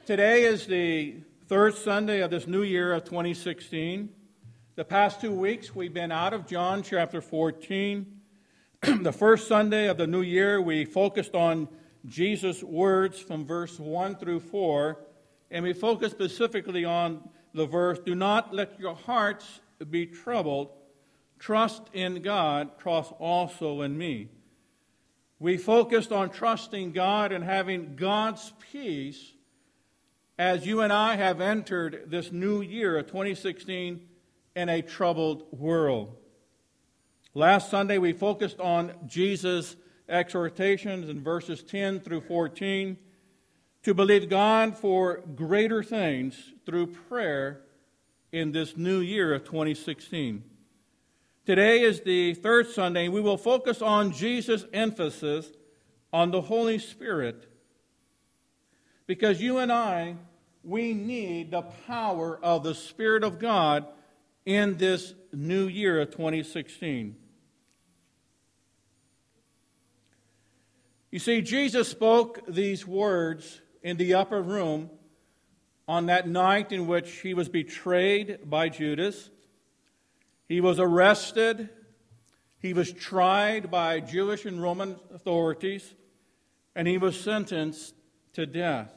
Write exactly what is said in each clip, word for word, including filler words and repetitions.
Today is the third Sunday of this new year of twenty sixteen. The past two weeks we've been out of John chapter fourteen. The first Sunday of the new year we focused on Jesus' words from verse one through four, and we focused specifically on the verse, "Do not let your hearts be troubled. Trust in God, trust also in me." We focused on trusting God and having God's peace as you and I have entered this new year of twenty sixteen in a troubled world. Last Sunday we focused on Jesus' exhortations in verses ten through fourteen to believe God for greater things through prayer in this new year of twenty sixteen. Today is the third Sunday, and we will focus on Jesus' emphasis on the Holy Spirit, because you and I, we need the power of the Spirit of God in this new year of twenty sixteen. You see, Jesus spoke these words in the upper room on that night in which he was betrayed by Judas. He was arrested. He was tried by Jewish and Roman authorities, and he was sentenced to death.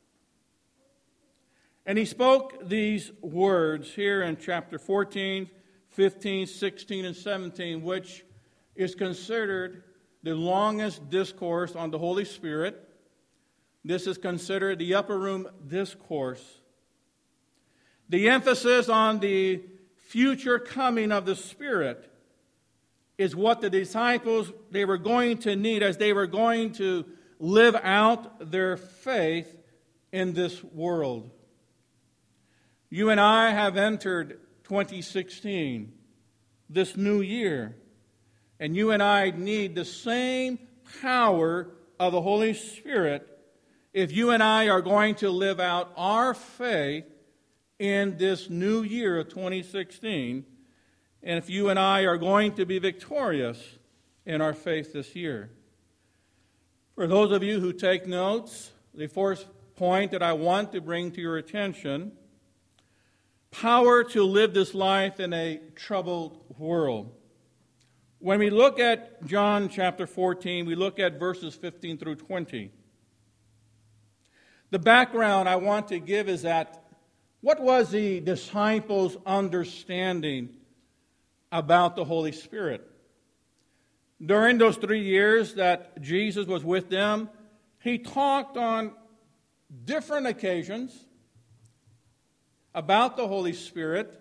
And he spoke these words here in chapter fourteen, fifteen, sixteen, and seventeen, which is considered the longest discourse on the Holy Spirit. This is considered the upper room discourse. The emphasis on the future coming of the Spirit is what the disciples, they were going to need as they were going to live out their faith in this world. You and I have entered twenty sixteen, this new year, and you and I need the same power of the Holy Spirit if you and I are going to live out our faith in this new year of twenty sixteen, and if you and I are going to be victorious in our faith this year. For those of you who take notes, the first point that I want to bring to your attention: power to live this life in a troubled world. When we look at John chapter fourteen, we look at verses fifteen through twenty. The background I want to give is that what was the disciples' understanding about the Holy Spirit? During those three years that Jesus was with them, he talked on different occasions about the Holy Spirit.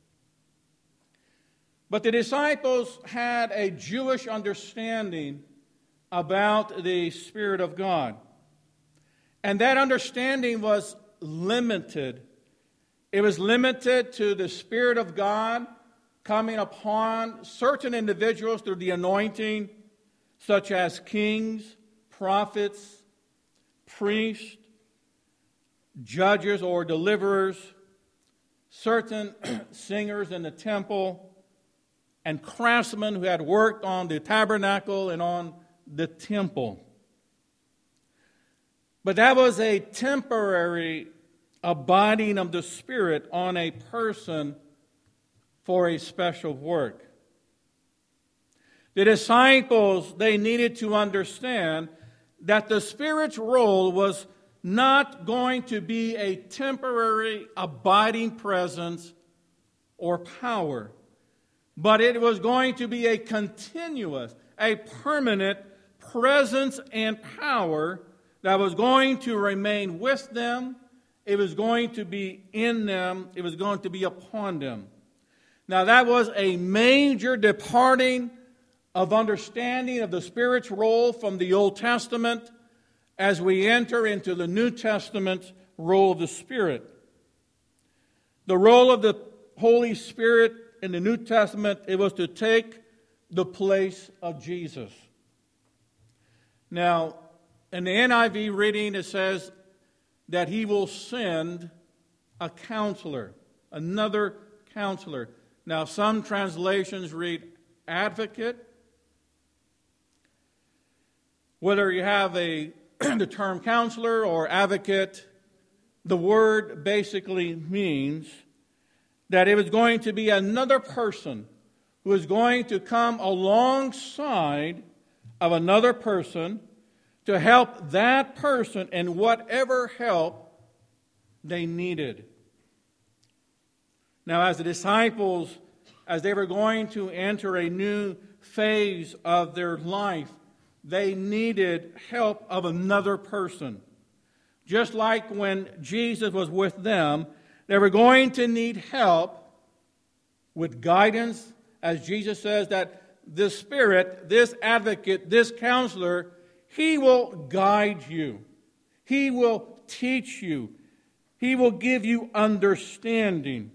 But the disciples had a Jewish understanding about the Spirit of God. And that understanding was limited. It was limited to the Spirit of God coming upon certain individuals through the anointing, such as kings, prophets, priests, judges or deliverers, certain singers in the temple, and craftsmen who had worked on the tabernacle and on the temple. But that was a temporary abiding of the Spirit on a person for a special work. The disciples, they needed to understand that the Spirit's role was not going to be a temporary abiding presence or power, but it was going to be a continuous, a permanent presence and power that was going to remain with them. It was going to be in them. It was going to be upon them. Now that was a major departing of understanding of the Spirit's role from the Old Testament as we enter into the New Testament role of the Spirit. The role of the Holy Spirit in the New Testament, it was to take the place of Jesus. Now, in the N I V reading, it says that he will send a counselor, another counselor. Now, some translations read advocate. Whether you have a the term counselor or advocate, the word basically means that it was going to be another person who is going to come alongside of another person to help that person in whatever help they needed. Now, as the disciples, as they were going to enter a new phase of their life, they needed help of another person. Just like when Jesus was with them, they were going to need help with guidance, as Jesus says that this Spirit, this advocate, this counselor, He will guide you. He will teach you. He will give you understanding.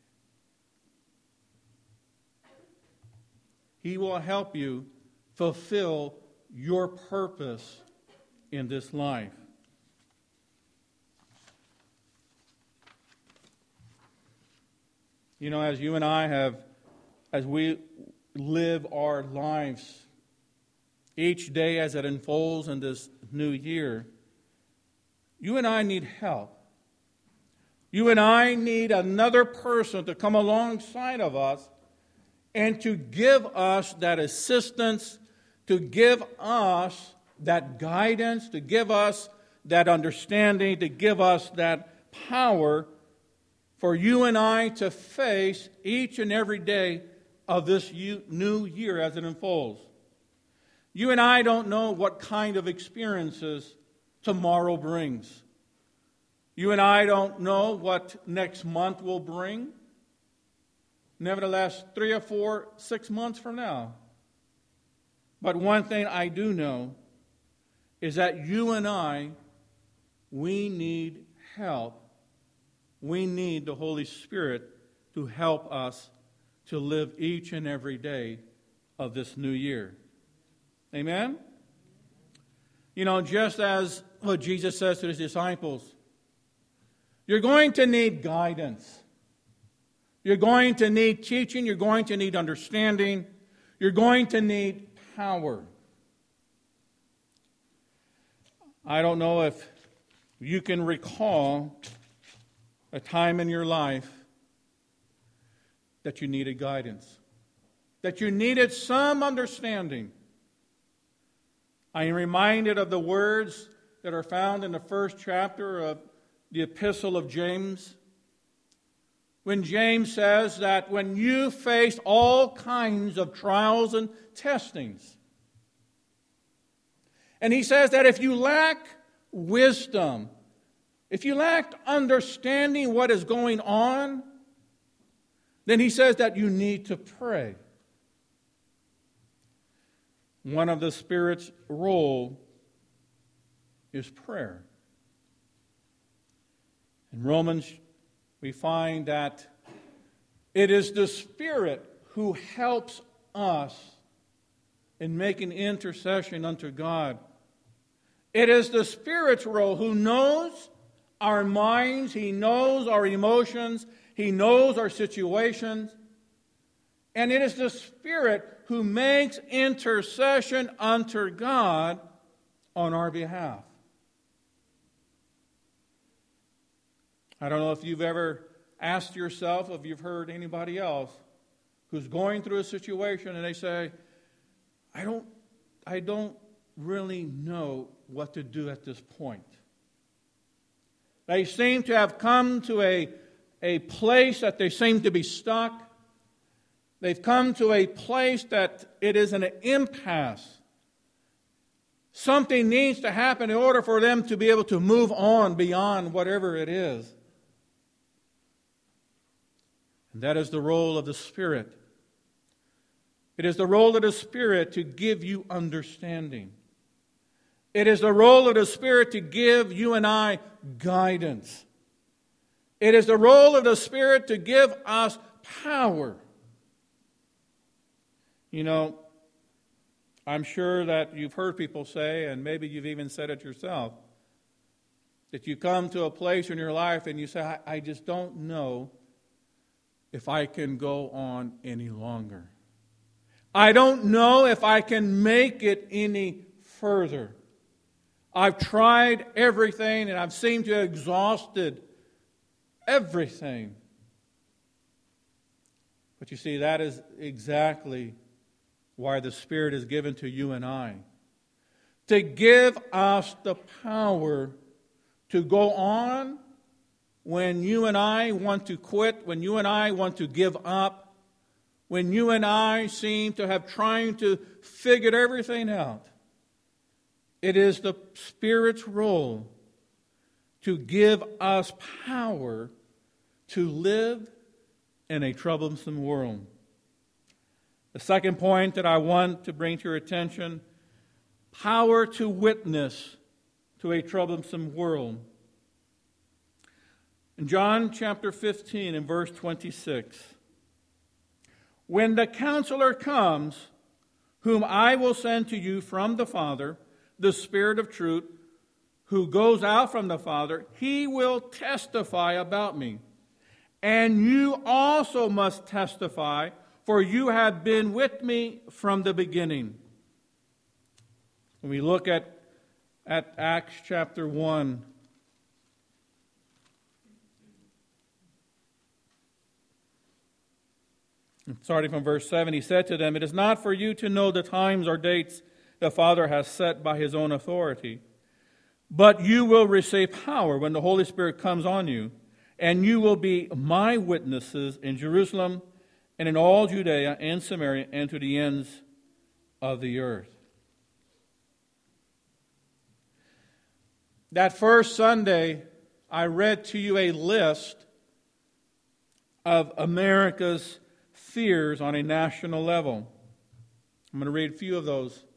He will help you fulfill your purpose in this life. You know, as you and I have, as we live our lives, each day as it unfolds in this new year, you and I need help. You and I need another person to come alongside of us and to give us that assistance, to give us that guidance, to give us that understanding, to give us that power for you and I to face each and every day of this new year as it unfolds. You and I don't know what kind of experiences tomorrow brings. You and I don't know what next month will bring. Nevertheless, three or four, six months from now. But one thing I do know is that you and I, we need help. We need the Holy Spirit to help us to live each and every day of this new year. Amen? You know, just as what Jesus says to his disciples, you're going to need guidance. You're going to need teaching. You're going to need understanding. You're going to need power. I don't know if you can recall a time in your life that you needed guidance, that you needed some understanding. I am reminded of the words that are found in the first chapter of the Epistle of James, when James says that when you face all kinds of trials and testings, and he says that if you lack wisdom, if you lack understanding what is going on, then he says that you need to pray. One of the Spirit's role is prayer. In Romans, we find that it is the Spirit who helps us in making intercession unto God. It is the Spirit's role who knows our minds, He knows our emotions, He knows our situations, and it is the Spirit who makes intercession unto God on our behalf. I don't know if you've ever asked yourself, if you've heard anybody else who's going through a situation and they say, I don't, I don't really know what to do at this point. They seem to have come to a, a place that they seem to be stuck. They've come to a place that it is an impasse. Something needs to happen in order for them to be able to move on beyond whatever it is. And that is the role of the Spirit. It is the role of the Spirit to give you understanding. It is the role of the Spirit to give you and I guidance. It is the role of the Spirit to give us power. You know, I'm sure that you've heard people say, and maybe you've even said it yourself, that you come to a place in your life and you say, I, I just don't know if I can go on any longer. I don't know if I can make it any further. I've tried everything and I've seemed to have exhausted everything. But you see, that is exactly why the Spirit is given to you and I. To give us the power to go on when you and I want to quit, when you and I want to give up, when you and I seem to have trying to figure everything out. It is the Spirit's role to give us power to live in a troublesome world. The second point that I want to bring to your attention, power to witness to a troublesome world. In John chapter fifteen and verse twenty-six, when the Counselor comes, whom I will send to you from the Father, the Spirit of truth, who goes out from the Father, he will testify about me. And you also must testify, for you have been with me from the beginning. When we look at, at Acts chapter one, starting from verse seven, he said to them, "It is not for you to know the times or dates the Father has set by his own authority, but you will receive power when the Holy Spirit comes on you, and you will be my witnesses in Jerusalem and in all Judea and Samaria and to the ends of the earth." That first Sunday, I read to you a list of America's fears on a national level. I'm going to read a few of those.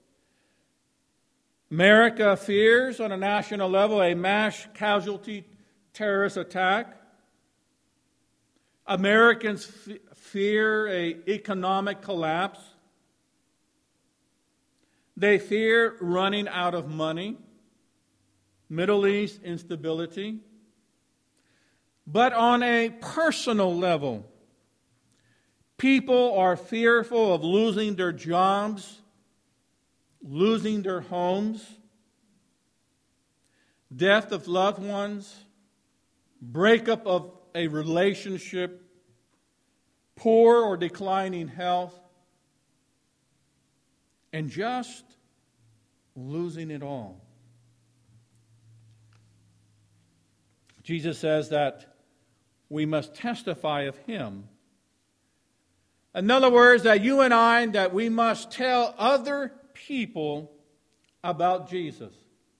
America fears on a national level a mass casualty terrorist attack. Americans f- fear an economic collapse. They fear running out of money. Middle East instability. But on a personal level, people are fearful of losing their jobs, losing their homes, death of loved ones, breakup of a relationship, poor or declining health, and just losing it all. Jesus says that we must testify of him. In other words, that you and I, that we must tell other people about Jesus.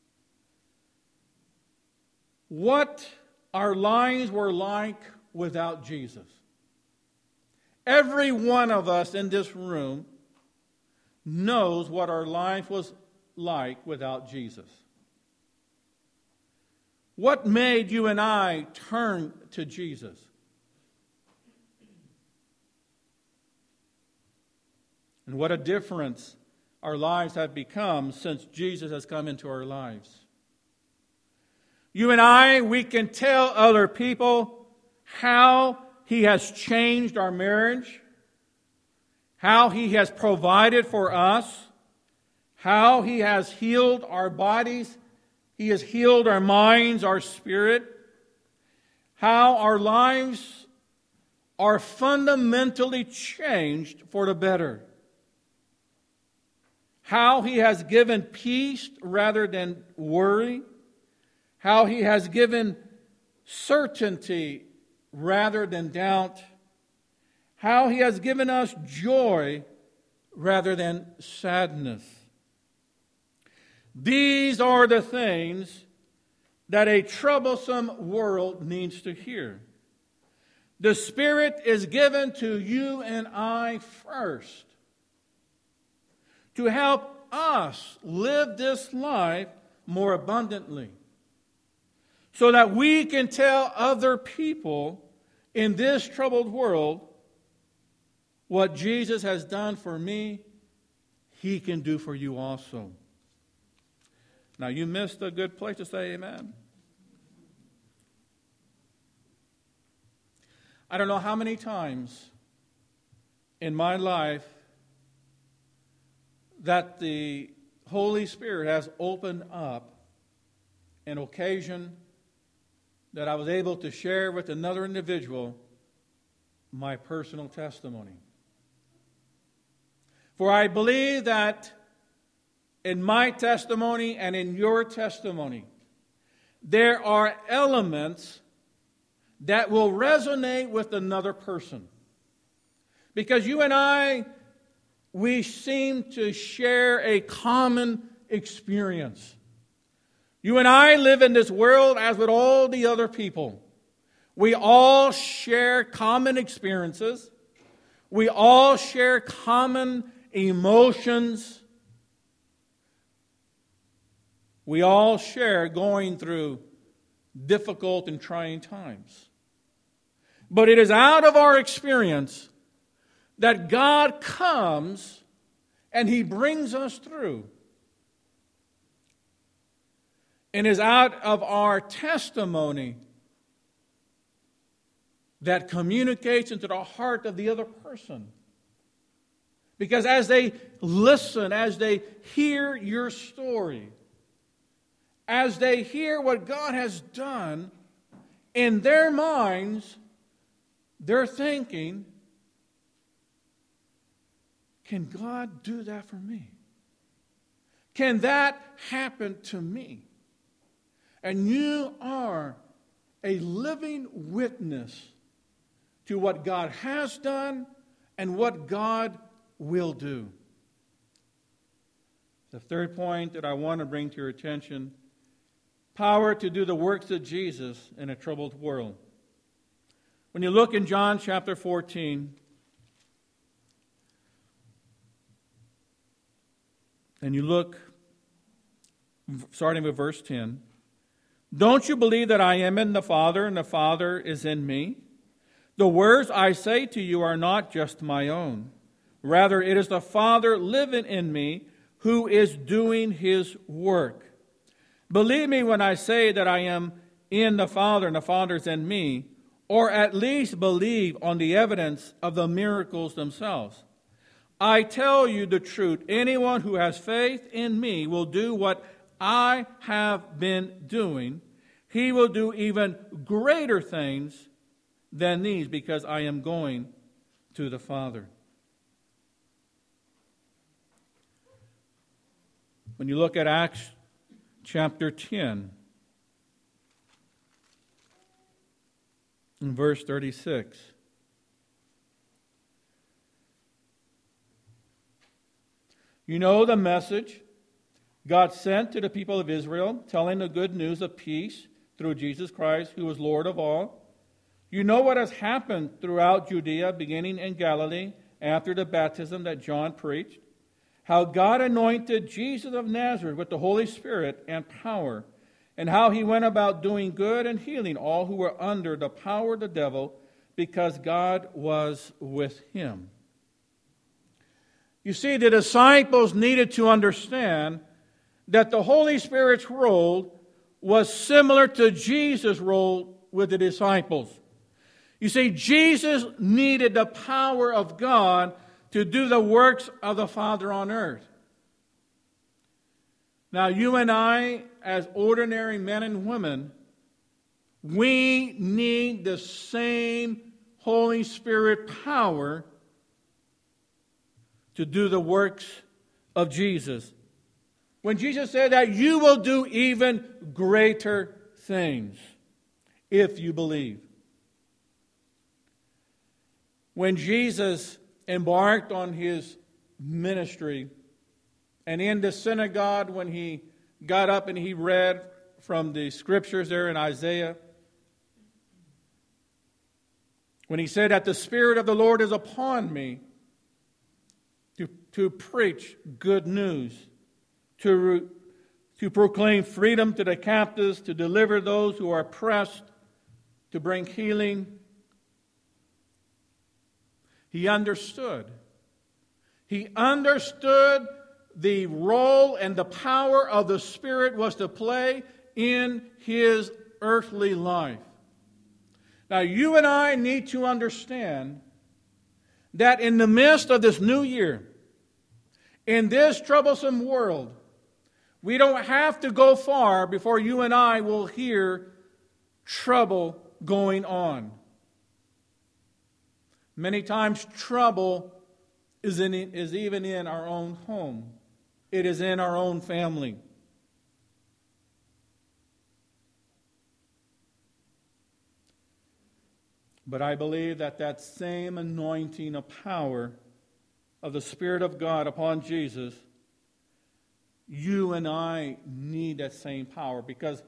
What our lives were like without Jesus. Every one of us in this room knows what our life was like without Jesus. What made you and I turn to Jesus? And what a difference our lives have become since Jesus has come into our lives. You and I, we can tell other people how he has changed our marriage, how he has provided for us, how he has healed our bodies, he has healed our minds, our spirit, how our lives are fundamentally changed for the better. How he has given peace rather than worry. How he has given certainty rather than doubt. How he has given us joy rather than sadness. These are the things that a troublesome world needs to hear. The Spirit is given to you and I first to help us live this life more abundantly, so that we can tell other people in this troubled world what Jesus has done for me, he can do for you also. Now, you missed a good place to say amen. I don't know how many times in my life that the Holy Spirit has opened up an occasion that I was able to share with another individual my personal testimony. For I believe that in my testimony and in your testimony, there are elements that will resonate with another person. Because you and I, we seem to share a common experience. You and I live in this world as with all the other people. We all share common experiences. We all share common emotions. We all share going through difficult and trying times. But it is out of our experience that God comes and He brings us through. And it is out of our testimony that communicates into the heart of the other person. Because as they listen, as they hear your story, as they hear what God has done, in their minds, they're thinking, can God do that for me? Can that happen to me? And you are a living witness to what God has done and what God will do. The third point that I want to bring to your attention: power to do the works of Jesus in a troubled world. When you look in John chapter fourteen, and you look, starting with verse ten, don't you believe that I am in the Father and the Father is in me? The words I say to you are not just my own. Rather, it is the Father living in me who is doing His work. Believe me when I say that I am in the Father and the Father is in me, or at least believe on the evidence of the miracles themselves. I tell you the truth, anyone who has faith in me will do what I have been doing. He will do even greater things than these, because I am going to the Father. When you look at Acts chapter ten, in verse thirty-six, you know the message God sent to the people of Israel, telling the good news of peace through Jesus Christ, who is Lord of all. You know what has happened throughout Judea, beginning in Galilee, after the baptism that John preached, how God anointed Jesus of Nazareth with the Holy Spirit and power, and how He went about doing good and healing all who were under the power of the devil, because God was with Him. You see, the disciples needed to understand that the Holy Spirit's role was similar to Jesus' role with the disciples. You see, Jesus needed the power of God to do the works of the Father on earth. Now, you and I, as ordinary men and women, we need the same Holy Spirit power to do the works of Jesus. When Jesus said that you will do even greater things if you believe. When Jesus embarked on His ministry, and in the synagogue when He got up and He read from the scriptures there in Isaiah, when He said that the Spirit of the Lord is upon me to, to preach good news, to, to proclaim freedom to the captives, to deliver those who are oppressed, to bring healing. He understood. He understood the role and the power of the Spirit was to play in His earthly life. Now, you and I need to understand that in the midst of this new year, in this troublesome world, We don't have to go far before you and I will hear trouble going on. Many times trouble is, in, is even in our own home. It is in our own family. But I believe that that same anointing of power of the Spirit of God upon Jesus, you and I need that same power, because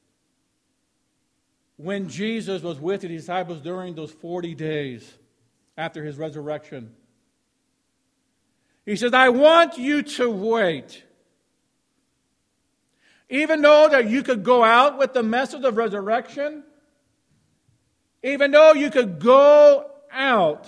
when Jesus was with the disciples during those forty days after his resurrection, he says, I want you to wait. Even though that you could go out with the message of resurrection, even though you could go out,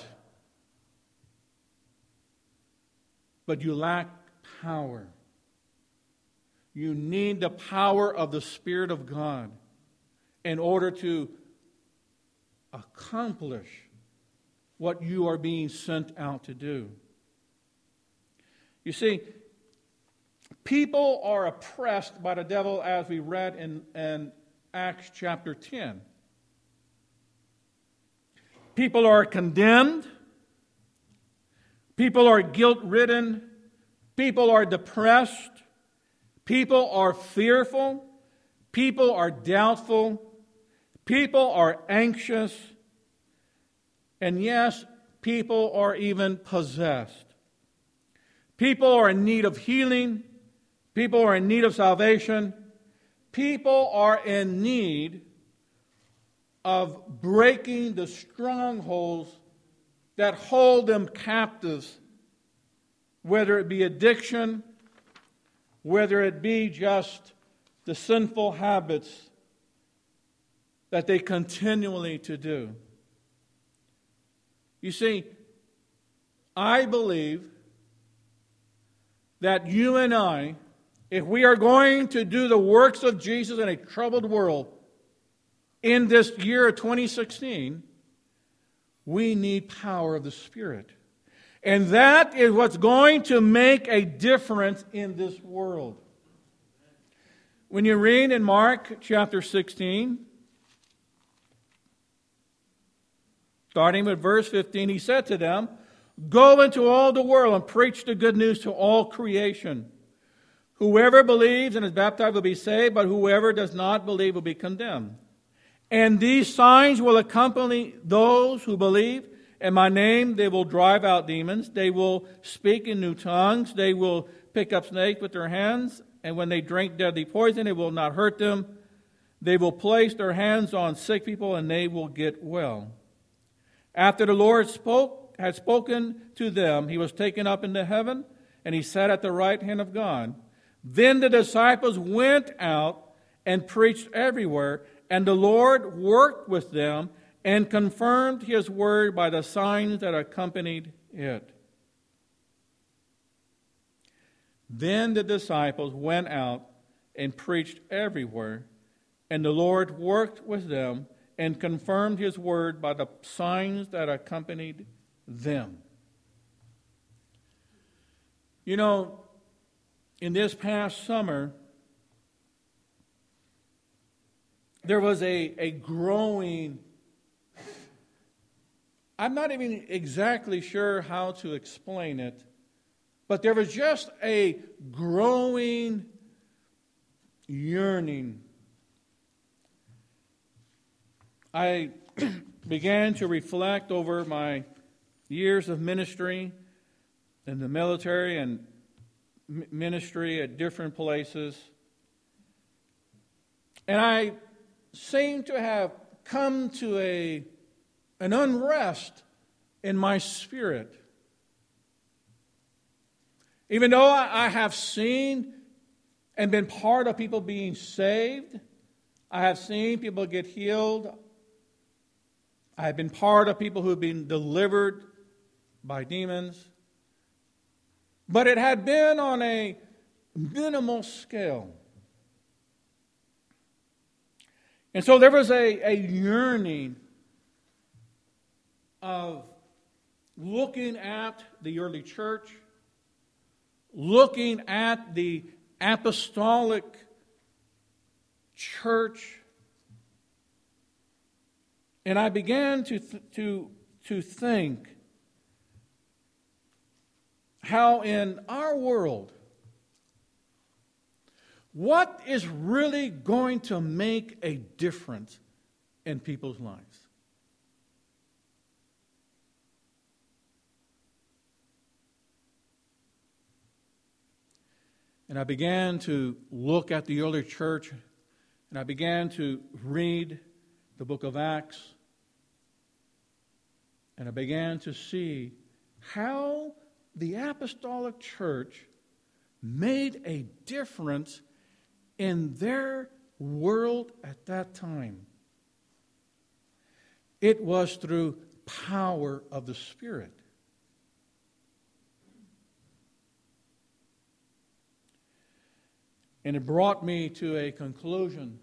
but you lack power. You need the power of the Spirit of God in order to accomplish what you are being sent out to do. You see, people are oppressed by the devil, as we read in, in Acts chapter ten. People are condemned. People are guilt-ridden. People are depressed. People are fearful. People are doubtful. People are anxious. And yes, people are even possessed. People are in need of healing. People are in need of salvation. People are in need of breaking the strongholds that hold them captives, whether it be addiction, whether it be just the sinful habits that they continually to do. You see, I believe that you and I, if we are going to do the works of Jesus in a troubled world in this year of twenty sixteen, we need power of the Spirit. And that is what's going to make a difference in this world. When you read in Mark chapter sixteen, starting with verse fifteen, he said to them, go into all the world and preach the good news to all creation. Whoever believes and is baptized will be saved, but whoever does not believe will be condemned. And these signs will accompany those who believe. In my name they will drive out demons. They will speak in new tongues. They will pick up snakes with their hands. And when they drink deadly poison, it will not hurt them. They will place their hands on sick people and they will get well. After the Lord spoke, had spoken to them, he was taken up into heaven, and he sat at the right hand of God. Then the disciples went out and preached everywhere, and the Lord worked with them and confirmed his word by the signs that accompanied it. Then the disciples went out and preached everywhere, and the Lord worked with them and confirmed his word by the signs that accompanied them. You know, in this past summer, there was a, a growing, I'm not even exactly sure how to explain it, but there was just a growing yearning. I began to reflect over my years of ministry in the military and ministry at different places. And I seem to have come to a an unrest in my spirit. Even though I have seen and been part of people being saved, I have seen people get healed, I have been part of people who have been delivered by demons, but it had been on a minimal scale. And so there was a, a yearning of looking at the early church, looking at the apostolic church. And I began to, th- to, to think how in our world, what is really going to make a difference in people's lives? And I began to look at the early church, and I began to read the book of Acts, and I began to see how the apostolic church made a difference in their world at that time. It was through power of the Spirit. And it brought me to a conclusion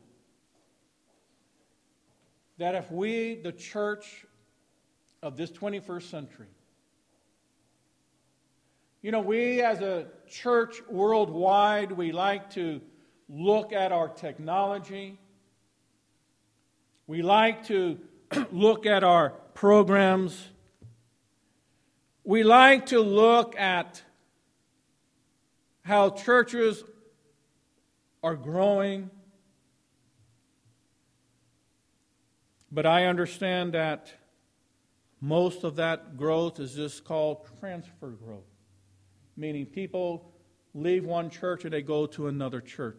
that if we, the church of this twenty-first century, you know, we as a church worldwide, we like to look at our technology. We like to look at our programs. We like to look at how churches are growing. But I understand that most of that growth is just called transfer growth, meaning people leave one church and they go to another church.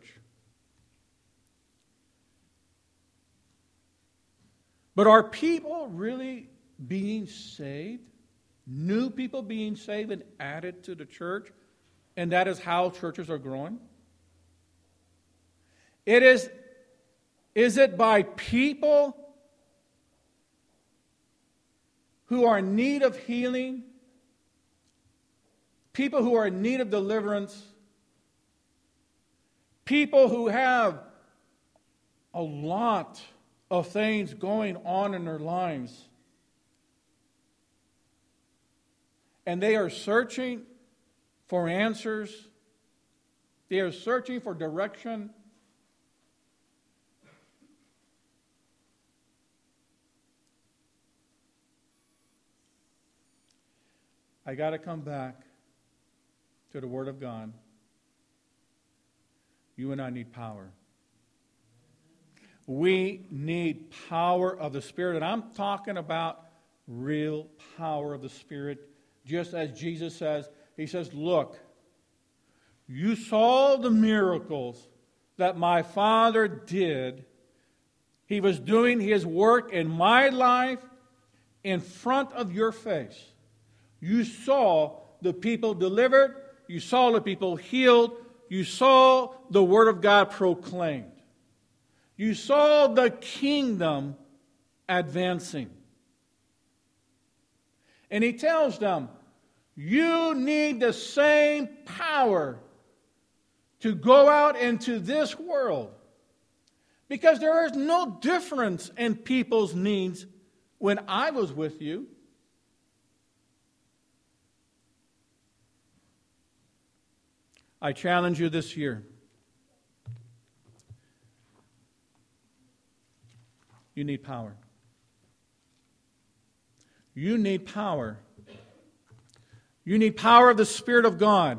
But are people really being saved? New people being saved and added to the church? And that is how churches are growing? It is, is it by people who are in need of healing, people who are in need of deliverance, people who have a lot of things going on in their lives, and they are searching for answers, they are searching for direction. I got to come back to the Word of God. You and I need power. We need power of the Spirit. And I'm talking about real power of the Spirit. Just as Jesus says, He says, look, you saw the miracles that my Father did. He was doing His work in my life in front of your face. You saw the people delivered. You saw the people healed. You saw the Word of God proclaimed. You saw the kingdom advancing. And He tells them, you need the same power to go out into this world. Because there is no difference in people's needs when I was with you. I challenge you this year. You need power. You need power. You need power of the Spirit of God.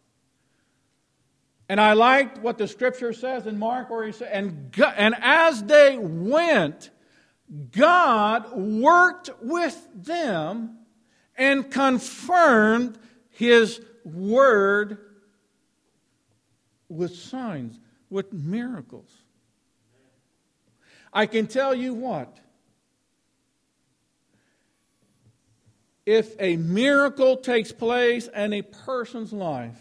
And I liked what the Scripture says in Mark where He said, and, God, and as they went, God worked with them and confirmed His word with signs, with miracles. I can tell you what, if a miracle takes place in a person's life,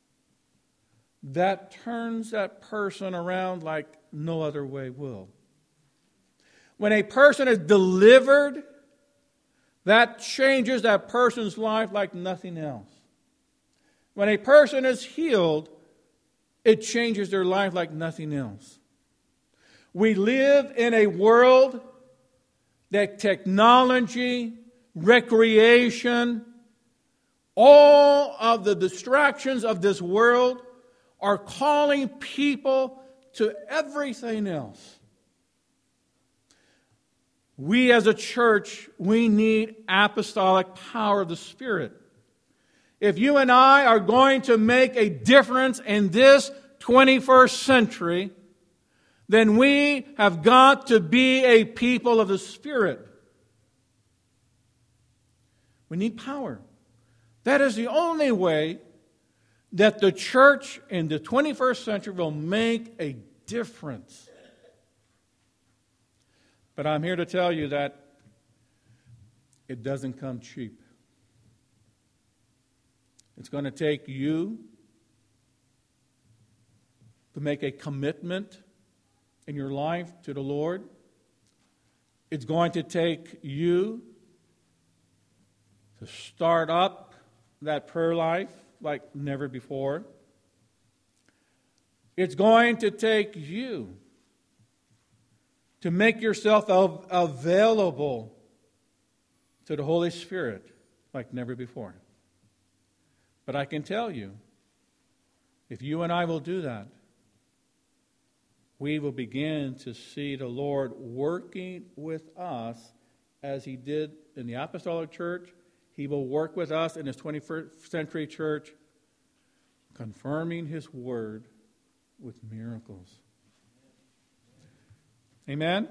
that turns that person around like no other way will. When a person is delivered, that changes that person's life like nothing else. When a person is healed, it changes their life like nothing else. We live in a world that technology, recreation, all of the distractions of this world are calling people to everything else. We as a church, we need apostolic power of the Spirit. If you and I are going to make a difference in this twenty-first century, then we have got to be a people of the Spirit. We need power. That is the only way that the church in the twenty-first century will make a difference. But I'm here to tell you that it doesn't come cheap. It's going to take you to make a commitment in your life to the Lord. It's going to take you to start up that prayer life like never before. It's going to take you to make yourself av- available to the Holy Spirit like never before. But I can tell you, if you and I will do that, we will begin to see the Lord working with us as He did in the Apostolic Church. He will work with us in His twenty-first century church, confirming His Word with miracles. Amen?